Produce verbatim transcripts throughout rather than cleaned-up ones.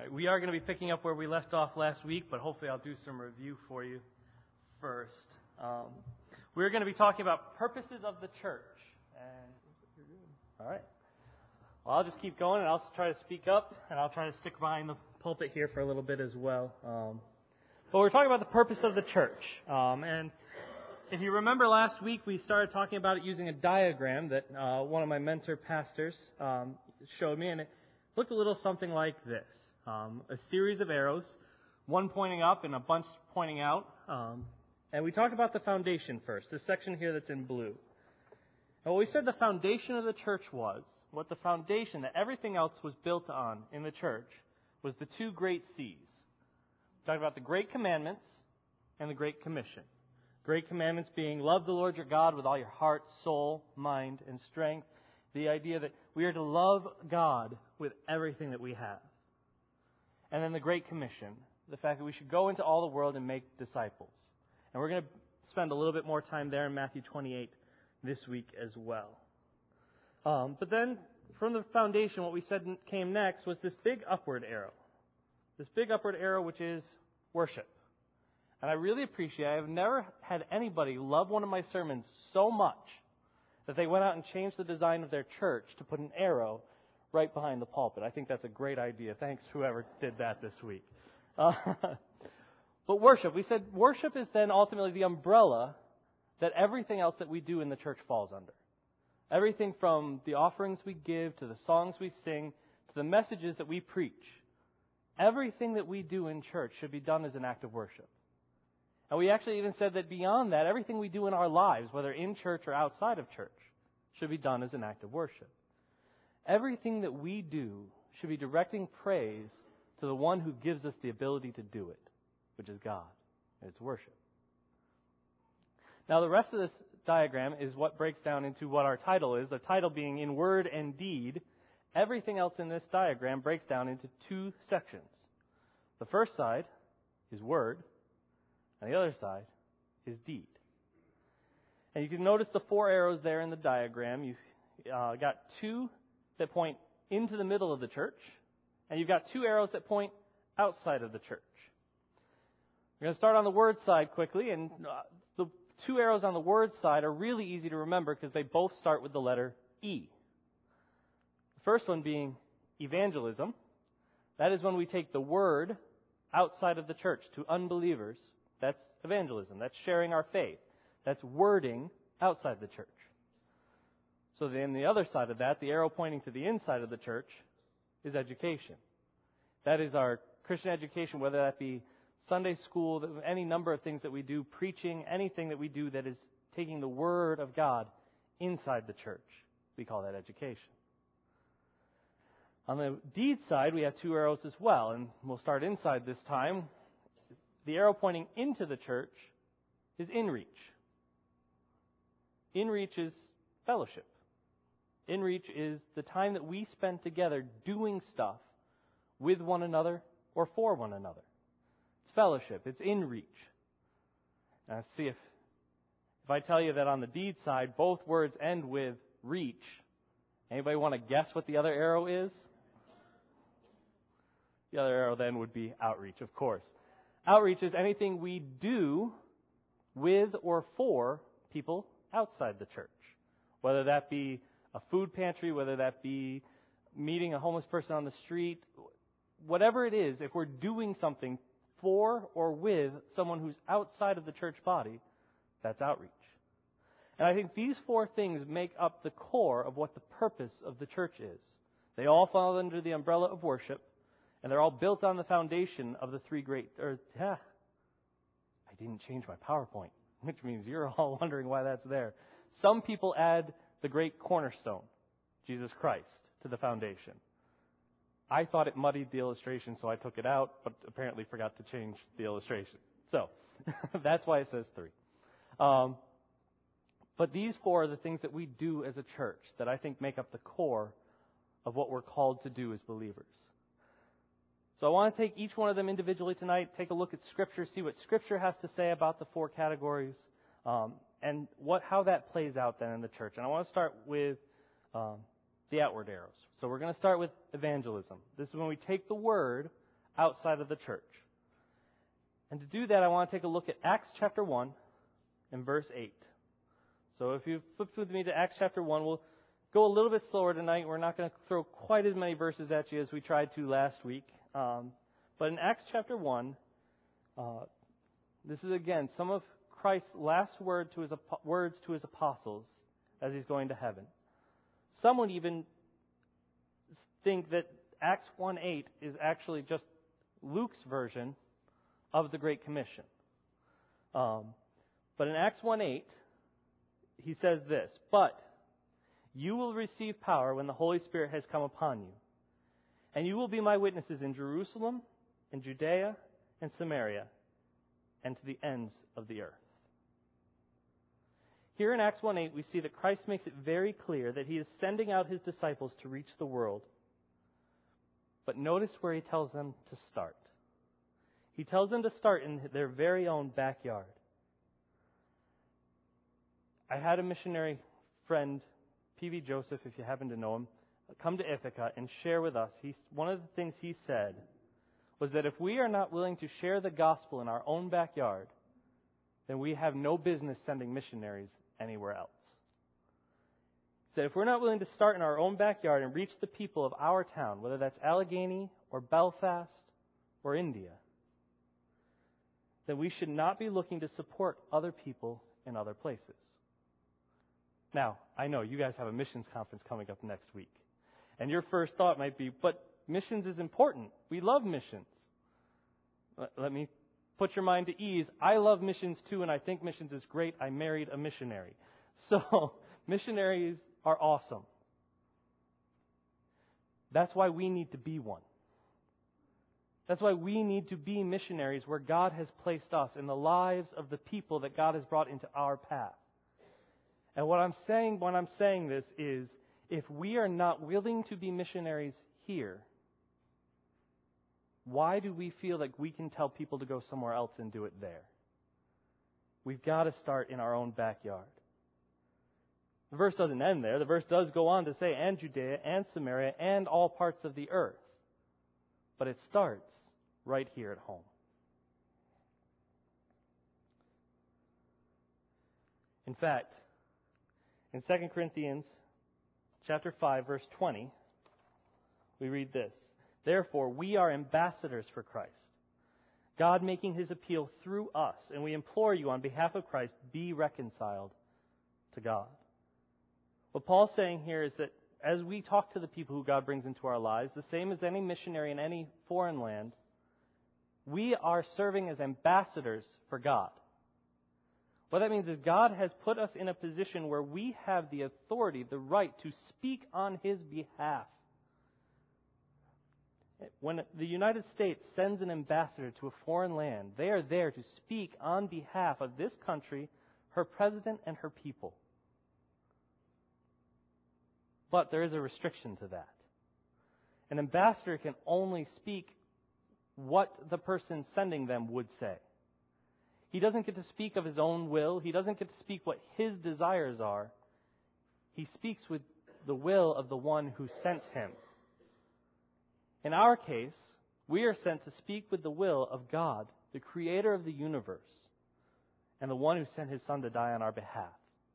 right, we are going to be picking up where we left off last week, but hopefully I'll do some review for you first. Um, we're going to be talking about purposes of the church. And all right. Well, I'll just keep going, and I'll try to speak up, and I'll try to stick behind the pulpit here for a little bit as well. Um, but we're talking about the purpose of the church. Um, and if you remember last week, we started talking about it using a diagram that uh, one of my mentor pastors um, showed me, and it looked a little something like this. Um, a series of arrows, one pointing up and a bunch pointing out. Um, and we talked about the foundation first, this section here that's in blue. And what we said the foundation of the church was, what the foundation that everything else was built on in the church was the two great C's. We talked about the Great Commandments and the Great Commission. Great Commandments being love the Lord your God with all your heart, soul, mind, and strength. The idea that we are to love God with everything that we have. And then the Great Commission, the fact that we should go into all the world and make disciples. And we're going to spend a little bit more time there in Matthew twenty-eight this week as well. Um, but then, from the foundation, what we said came next was this big upward arrow. This big upward arrow, which is worship. And I really appreciate it. I've never had anybody love one of my sermons so much that they went out and changed the design of their church to put an arrow right behind the pulpit. I think that's a great idea. Thanks, whoever did that this week. Uh, but worship, we said worship is then ultimately the umbrella that everything else that we do in the church falls under. Everything from the offerings we give, to the songs we sing, to the messages that we preach. Everything that we do in church should be done as an act of worship. And we actually even said that beyond that, everything we do in our lives, whether in church or outside of church, should be done as an act of worship. Everything that we do should be directing praise to the one who gives us the ability to do it, which is God. And it's worship. Now, the rest of this diagram is what breaks down into what our title is, the title being in word and deed. Everything else in this diagram breaks down into two sections. The first side is word, and the other side is deed. And you can notice the four arrows there in the diagram. You've uh, got two that point into the middle of the church, and you've got two arrows that point outside of the church. We're going to start on the word side quickly, and uh, the two arrows on the word side are really easy to remember because they both start with the letter E. The first one being evangelism. That is when we take the word outside of the church to unbelievers. That's evangelism. That's sharing our faith. That's wording outside the church. So then the other side of that, the arrow pointing to the inside of the church, is education. That is our Christian education, whether that be Sunday school, any number of things that we do, preaching, anything that we do that is taking the Word of God inside the church. We call that education. On the deed side, we have two arrows as well, and we'll start inside this time. The arrow pointing into the church is in reach. In reach is fellowship. In reach is the time that we spend together doing stuff with one another or for one another. It's fellowship. It's in reach. Now, let's see if if I tell you that on the deed side, both words end with reach. Anybody want to guess what the other arrow is? The other arrow then would be outreach, of course. Outreach is anything we do with or for people outside the church. Whether that be a food pantry, whether that be meeting a homeless person on the street, whatever it is, if we're doing something for or with someone who's outside of the church body, that's outreach. And I think these four things make up the core of what the purpose of the church is. They all fall under the umbrella of worship, and they're all built on the foundation of the three great... Or, yeah, I didn't change my PowerPoint, which means you're all wondering why that's there. Some people add the great cornerstone, Jesus Christ, to the foundation. I thought it muddied the illustration, so I took it out, but apparently forgot to change the illustration. So, that's why it says three. Um, but these four are the things that we do as a church that I think make up the core of what we're called to do as believers. So I want to take each one of them individually tonight, take a look at Scripture, see what Scripture has to say about the four categories, um, and what how that plays out then in the church. And I want to start with um, the outward arrows. So we're going to start with evangelism. This is when we take the word outside of the church. And to do that, I want to take a look at Acts chapter one and verse eight. So if you flip with me to Acts chapter one, we'll go a little bit slower tonight. We're not going to throw quite as many verses at you as we tried to last week. Um, but in Acts chapter one, uh, this is again some of Christ's last word to his, words to his apostles as he's going to heaven. Some would even think that Acts one eight is actually just Luke's version of the Great Commission. Um, but in Acts one eight, he says this, "But you will receive power when the Holy Spirit has come upon you. And you will be my witnesses in Jerusalem, in Judea, and Samaria, and to the ends of the earth." Here in Acts one eight, we see that Christ makes it very clear that he is sending out his disciples to reach the world. But notice where he tells them to start. He tells them to start in their very own backyard. I had a missionary friend, P V Joseph, if you happen to know him, come to Ithaca and share with us. He, one of the things he said was that if we are not willing to share the gospel in our own backyard, then we have no business sending missionaries anywhere else. He said if we're not willing to start in our own backyard and reach the people of our town, whether that's Allegheny or Belfast or India, then we should not be looking to support other people in other places. Now, I know you guys have a missions conference coming up next week. And your first thought might be, but missions is important. We love missions. Let me put your mind to ease. I love missions too, and I think missions is great. I married a missionary. So, missionaries are awesome. That's why we need to be one. That's why we need to be missionaries where God has placed us in the lives of the people that God has brought into our path. And what I'm saying when I'm saying this is, if we are not willing to be missionaries here, why do we feel like we can tell people to go somewhere else and do it there? We've got to start in our own backyard. The verse doesn't end there. The verse does go on to say, and Judea and Samaria and all parts of the earth. But it starts right here at home. In fact, in Second Corinthians chapter five, verse twenty, we read this. Therefore, we are ambassadors for Christ, God making his appeal through us, and we implore you on behalf of Christ, be reconciled to God. What Paul's saying here is that as we talk to the people who God brings into our lives, the same as any missionary in any foreign land, we are serving as ambassadors for God. What that means is God has put us in a position where we have the authority, the right to speak on his behalf. When the United States sends an ambassador to a foreign land, they are there to speak on behalf of this country, her president, and her people. But there is a restriction to that. An ambassador can only speak what the person sending them would say. He doesn't get to speak of his own will. He doesn't get to speak what his desires are. He speaks with the will of the one who sent him. In our case, we are sent to speak with the will of God, the creator of the universe, and the one who sent his son to die on our behalf.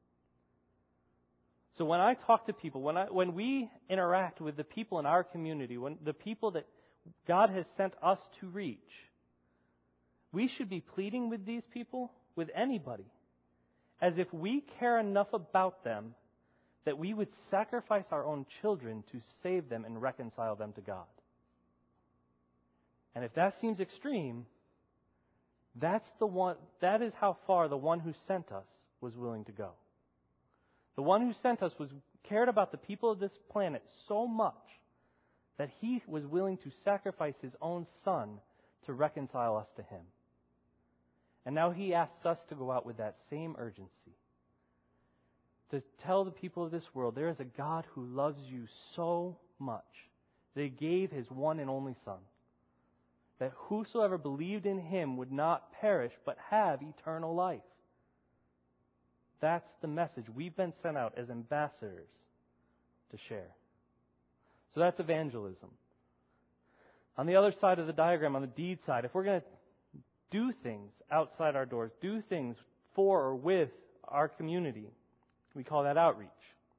So when I talk to people, when I, when we interact with the people in our community, when the people that God has sent us to reach, we should be pleading with these people, with anybody, as if we care enough about them that we would sacrifice our own children to save them and reconcile them to God. And if that seems extreme, that's the one, that is how far the one who sent us was willing to go. The one who sent us was cared about the people of this planet so much that he was willing to sacrifice his own son to reconcile us to him. And now he asks us to go out with that same urgency. To tell the people of this world, there is a God who loves you so much that he gave his one and only son, that whosoever believed in him would not perish but have eternal life. That's the message we've been sent out as ambassadors to share. So that's evangelism. On the other side of the diagram, on the deed side, if we're going to do things outside our doors, do things for or with our community, we call that outreach.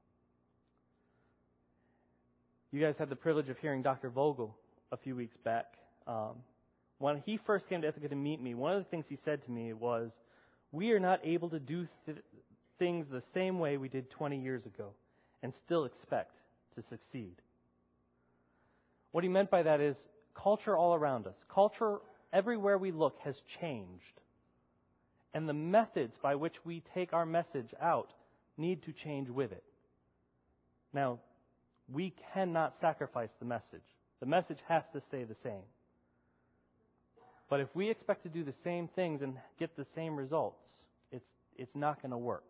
You guys had the privilege of hearing Doctor Vogel a few weeks back. Um, when he first came to Ithaca to meet me, one of the things he said to me was, we are not able to do th- things the same way we did twenty years ago and still expect to succeed. What he meant by that is culture all around us, culture everywhere we look has changed. And the methods by which we take our message out need to change with it. Now, we cannot sacrifice the message. The message has to stay the same. But if we expect to do the same things and get the same results, it's it's not going to work.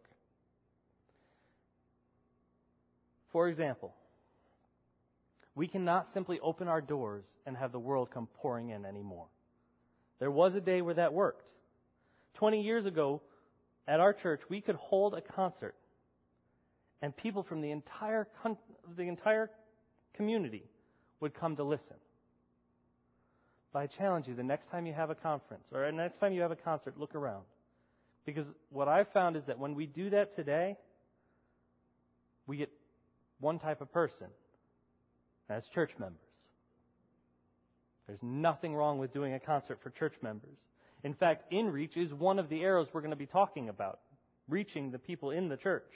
For example, we cannot simply open our doors and have the world come pouring in anymore. There was a day where that worked. Twenty years ago, at our church, we could hold a concert, and people from the entire con- the entire community would come to listen. But I challenge you, the next time you have a conference, or the next time you have a concert, look around. Because what I've found is that when we do that today, we get one type of person. That's church members. There's nothing wrong with doing a concert for church members. In fact, InReach is one of the arrows we're going to be talking about, reaching the people in the church.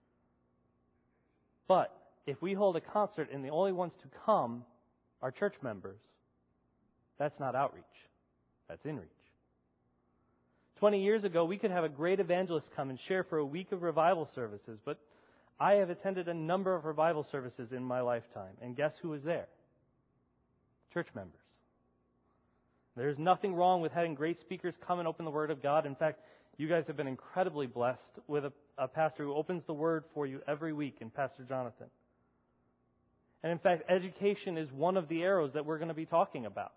But if we hold a concert and the only ones to come are church members, that's not outreach. That's InReach. Twenty years ago, we could have a great evangelist come and share for a week of revival services, but I have attended a number of revival services in my lifetime, and guess who was there? Church members. There's nothing wrong with having great speakers come and open the Word of God. In fact, you guys have been incredibly blessed with a, a pastor who opens the Word for you every week, in Pastor Jonathan. And in fact, education is one of the arrows that we're going to be talking about.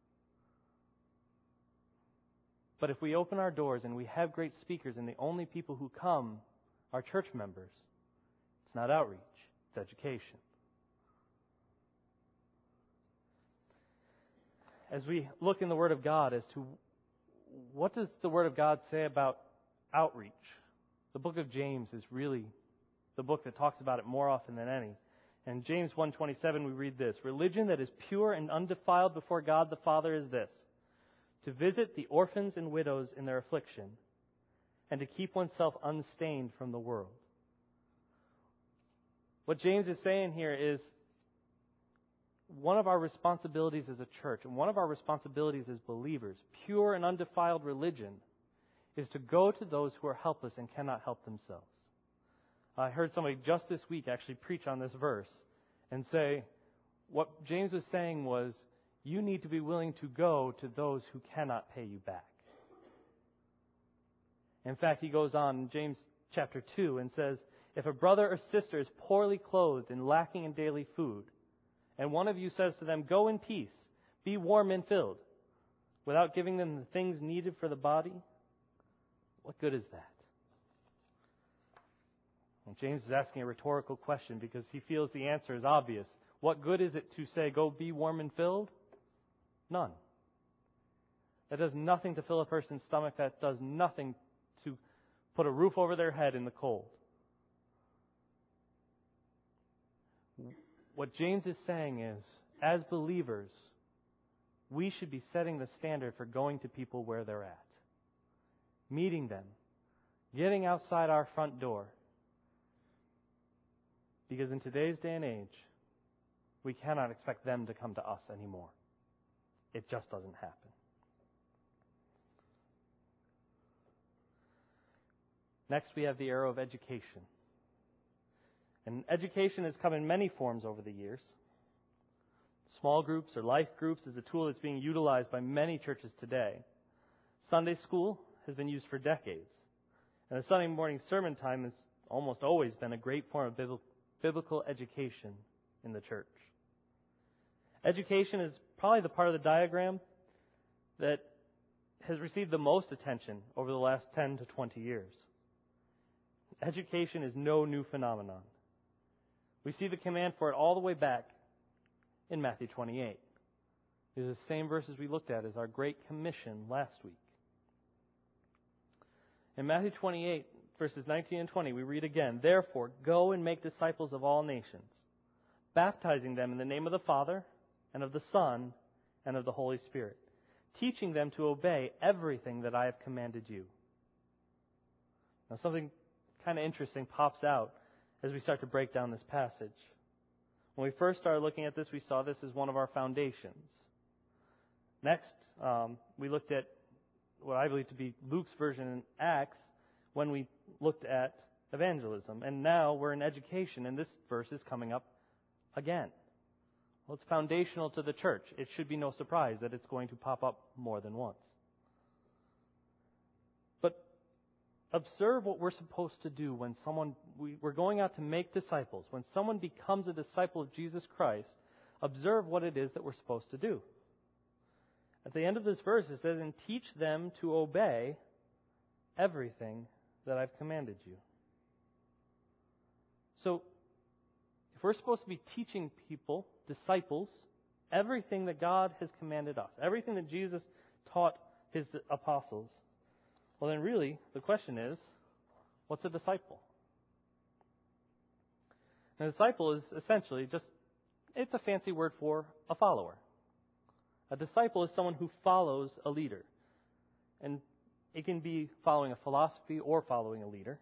But if we open our doors and we have great speakers and the only people who come are church members, it's not outreach, it's education. As we look in the Word of God as to what does the Word of God say about outreach, the book of James is really the book that talks about it more often than any. In James one twenty-seven we read this, "Religion that is pure and undefiled before God the Father is this, to visit the orphans and widows in their affliction, and to keep oneself unstained from the world." What James is saying here is one of our responsibilities as a church, and one of our responsibilities as believers, pure and undefiled religion, is to go to those who are helpless and cannot help themselves. I heard somebody just this week actually preach on this verse and say, what James was saying was, you need to be willing to go to those who cannot pay you back. In fact, he goes on in James chapter two and says, if a brother or sister is poorly clothed and lacking in daily food, and one of you says to them, go in peace, be warm and filled, without giving them the things needed for the body, what good is that? And James is asking a rhetorical question because he feels the answer is obvious. What good is it to say, go be warm and filled? None. That does nothing to fill a person's stomach. That does nothing to put a roof over their head in the cold. What James is saying is, as believers, we should be setting the standard for going to people where they're at. Meeting them. Getting outside our front door. Because in today's day and age, we cannot expect them to come to us anymore. It just doesn't happen. Next, we have the arrow of education. And education has come in many forms over the years. Small groups or life groups is a tool that's being utilized by many churches today. Sunday school has been used for decades. And the Sunday morning sermon time has almost always been a great form of biblical education in the church. Education is probably the part of the diagram that has received the most attention over the last ten to twenty years. Education is no new phenomenon. We see the command for it all the way back in Matthew twenty-eight. These are the same verses we looked at as our Great Commission last week. In Matthew twenty-eight, verses nineteen and twenty, we read again, "Therefore, go and make disciples of all nations, baptizing them in the name of the Father, and of the Son, and of the Holy Spirit, teaching them to obey everything that I have commanded you." Now, something kind of interesting pops out as we start to break down this passage. When we first started looking at this, we saw this as one of our foundations. Next, um, we looked at what I believe to be Luke's version in Acts when we looked at evangelism. And now we're in education, and this verse is coming up again. Well, it's foundational to the church. It should be no surprise that it's going to pop up more than once. But observe what we're supposed to do when someone, we, we're going out to make disciples. When someone becomes a disciple of Jesus Christ, observe what it is that we're supposed to do. At the end of this verse, it says, "And teach them to obey everything that I've commanded you." So, if we're supposed to be teaching people, disciples, everything that God has commanded us, everything that Jesus taught his apostles, well then really, the question is, what's a disciple? A disciple is essentially just, it's a fancy word for a follower. A disciple is someone who follows a leader. And it can be following a philosophy or following a leader.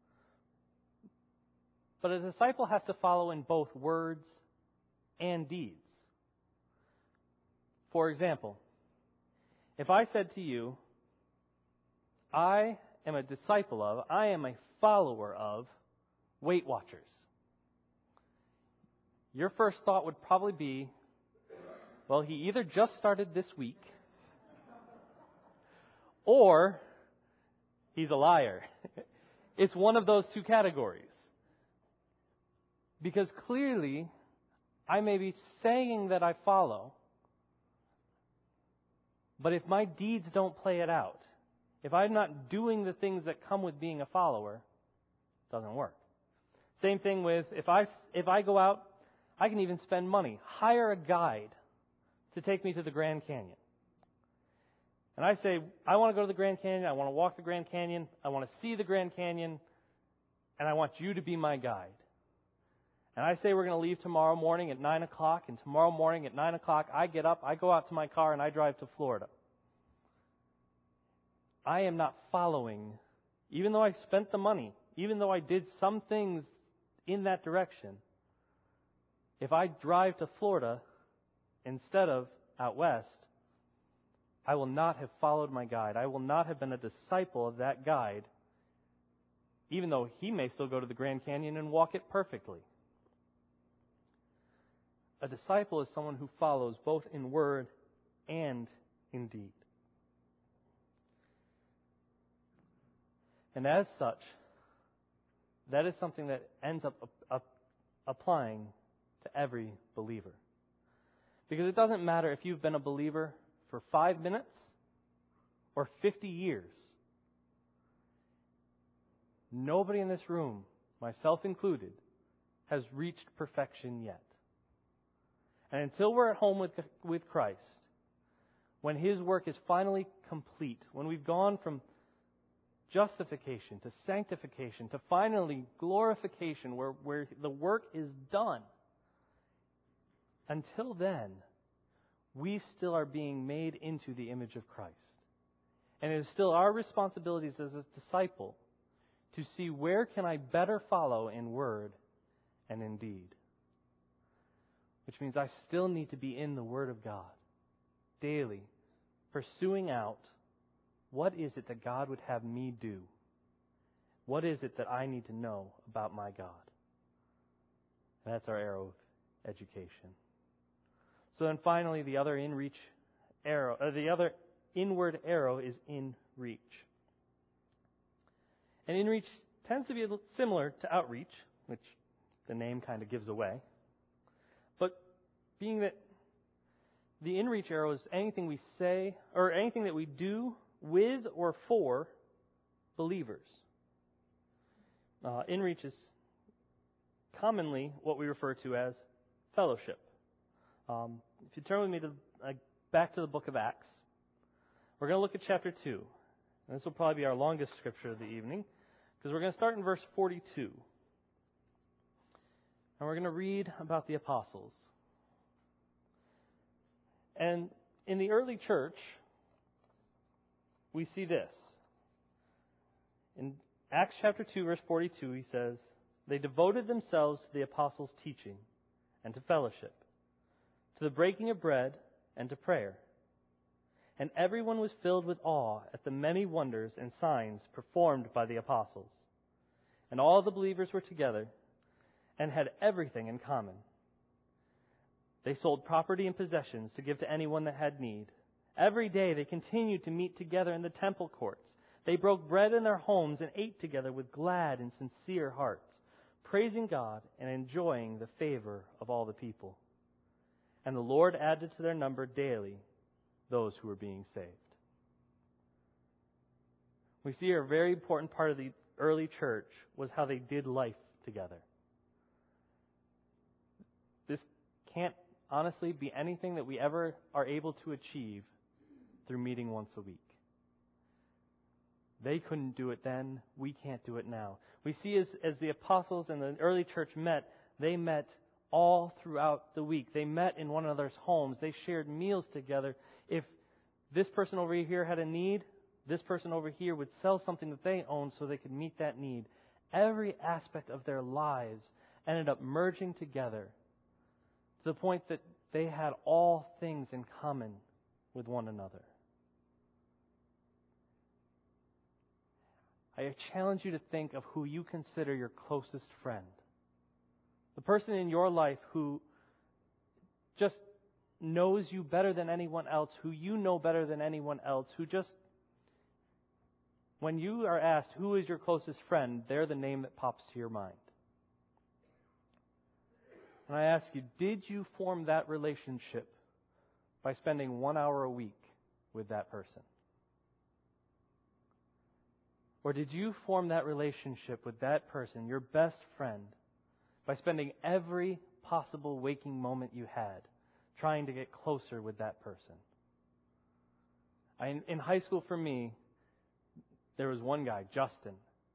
But a disciple has to follow in both words and deeds. For example, if I said to you, I am a disciple of, I am a follower of Weight Watchers, your first thought would probably be, well, he either just started this week, or he's a liar. It's one of those two categories. Because clearly, I may be saying that I follow, but if my deeds don't play it out, if I'm not doing the things that come with being a follower, it doesn't work. Same thing with, if I, if I go out, I can even spend money, hire a guide to take me to the Grand Canyon. And I say, I want to go to the Grand Canyon, I want to walk the Grand Canyon, I want to see the Grand Canyon, and I want you to be my guide. And I say we're going to leave tomorrow morning at nine o'clock, and tomorrow morning at nine o'clock, I get up, I go out to my car, and I drive to Florida. I am not following, even though I spent the money, even though I did some things in that direction. If I drive to Florida instead of out west, I will not have followed my guide. I will not have been a disciple of that guide, even though he may still go to the Grand Canyon and walk it perfectly. A disciple is someone who follows both in word and in deed. And as such, that is something that ends up, up applying to every believer. Because it doesn't matter if you've been a believer for five minutes or fifty years. Nobody in this room, myself included, has reached perfection yet. And until we're at home with, with Christ, when His work is finally complete, when we've gone from justification to sanctification to finally glorification, where, where the work is done, until then, we still are being made into the image of Christ. And it is still our responsibilities as a disciple to see where can I better follow in word and in deed. Which means I still need to be in the Word of God daily, pursuing out what is it that God would have me do? What is it that I need to know about my God? And that's our arrow of education. So then finally, the other in reach arrow, or the other inward arrow is in reach. And in reach tends to be similar to outreach, which the name kind of gives away. But being that the in-reach arrow is anything we say, or anything that we do with or for believers. Uh, in-reach is commonly what we refer to as fellowship. Um, if you turn with me to uh, back to the book of Acts. We're going to look at chapter two. And this will probably be our longest scripture of the evening, because we're going to start in verse forty-two. And we're going to read about the apostles. And in the early church, we see this. In Acts chapter two, verse forty-two, he says, "They devoted themselves to the apostles' teaching and to fellowship, to the breaking of bread and to prayer. And everyone was filled with awe at the many wonders and signs performed by the apostles. And all the believers were together and had everything in common. They sold property and possessions to give to anyone that had need. Every day they continued to meet together in the temple courts. They broke bread in their homes and ate together with glad and sincere hearts, praising God and enjoying the favor of all the people. And the Lord added to their number daily those who were being saved." We see here a very important part of the early church was how they did life together. This can't honestly be anything that we ever are able to achieve through meeting once a week. They couldn't do it then. We can't do it now. We see as, as the apostles and the early church met, they met all throughout the week. They met in one another's homes. They shared meals together. If this person over here had a need, this person over here would sell something that they owned so they could meet that need. Every aspect of their lives ended up merging together to the point that they had all things in common with one another. I challenge you to think of who you consider your closest friend. The person in your life who just knows you better than anyone else, who you know better than anyone else, who just, when you are asked who is your closest friend, they're the name that pops to your mind. And I ask you, did you form that relationship by spending one hour a week with that person? Or did you form that relationship with that person, your best friend, by spending every possible waking moment you had trying to get closer with that person? I, in high school for me, there was one guy, Justin.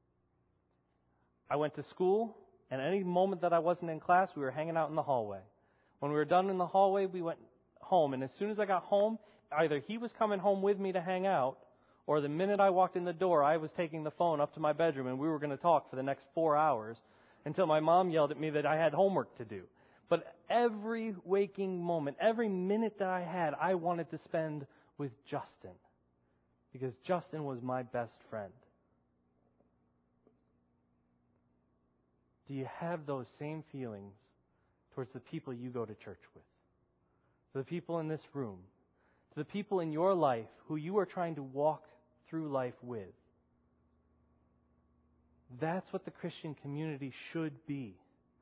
I went to school, and any moment that I wasn't in class, we were hanging out in the hallway. When we were done in the hallway, we went home. And as soon as I got home, either he was coming home with me to hang out, or the minute I walked in the door, I was taking the phone up to my bedroom, and we were going to talk for the next four hours until my mom yelled at me that I had homework to do. But every waking moment, every minute that I had, I wanted to spend with Justin, because Justin was my best friend. Do you have those same feelings towards the people you go to church with? To the people in this room? To the people in your life who you are trying to walk through life with? That's what the Christian community should be.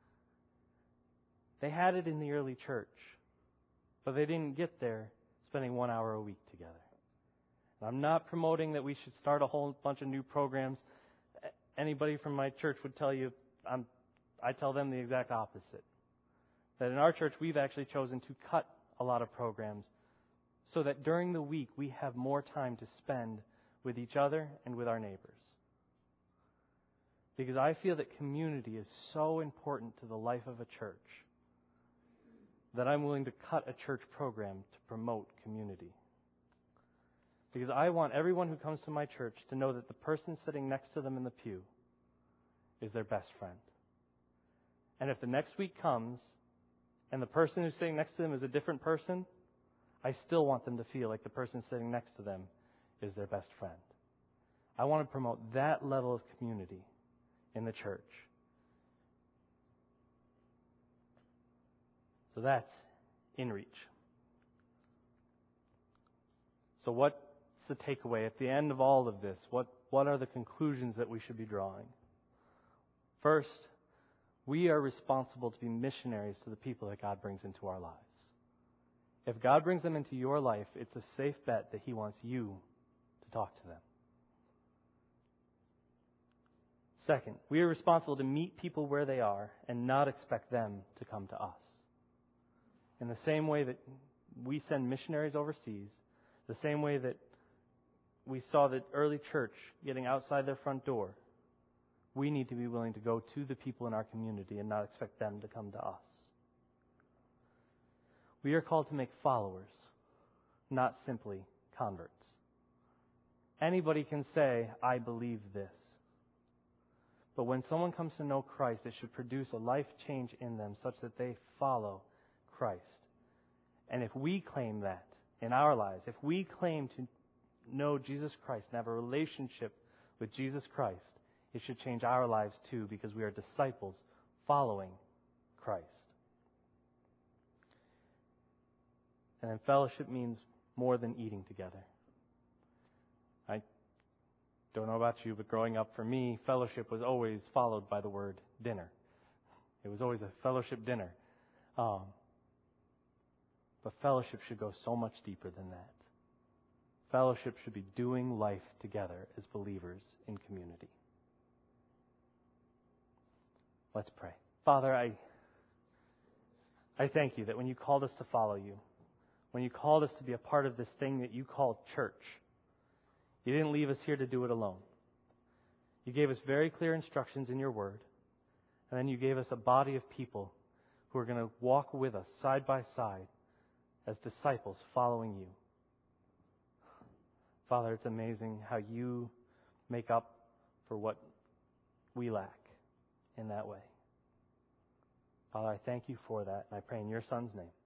They had it in the early church, but they didn't get there spending one hour a week together. And I'm not promoting that we should start a whole bunch of new programs. Anybody from my church would tell you, I'm, I tell them the exact opposite. That in our church, we've actually chosen to cut a lot of programs so that during the week we have more time to spend with each other and with our neighbors. Because I feel that community is so important to the life of a church that I'm willing to cut a church program to promote community. Because I want everyone who comes to my church to know that the person sitting next to them in the pew is their best friend. And if the next week comes and the person who's sitting next to them is a different person, I still want them to feel like the person sitting next to them is their best friend. I want to promote that level of community in the church. So that's in reach. So what's the takeaway at the end of all of this? What, what are the conclusions that we should be drawing? First, we are responsible to be missionaries to the people that God brings into our lives. If God brings them into your life, it's a safe bet that He wants you to talk to them. Second, we are responsible to meet people where they are and not expect them to come to us. In the same way that we send missionaries overseas, the same way that we saw the early church getting outside their front door, we need to be willing to go to the people in our community and not expect them to come to us. We are called to make followers, not simply converts. Anybody can say, I believe this. But when someone comes to know Christ, it should produce a life change in them such that they follow Christ. And if we claim that in our lives, if we claim to know Jesus Christ and have a relationship with Jesus Christ, it should change our lives too, because we are disciples following Christ. And then fellowship means more than eating together. I don't know about you, but growing up for me, fellowship was always followed by the word dinner. It was always a fellowship dinner. Um, but fellowship should go so much deeper than that. Fellowship should be doing life together as believers in community. Let's pray. Father, I, I thank you that when you called us to follow you, when you called us to be a part of this thing that you called church, you didn't leave us here to do it alone. You gave us very clear instructions in your word, and then you gave us a body of people who are going to walk with us side by side as disciples following you. Father, it's amazing how you make up for what we lack in that way. Father, I thank you for that, and I pray in your Son's name.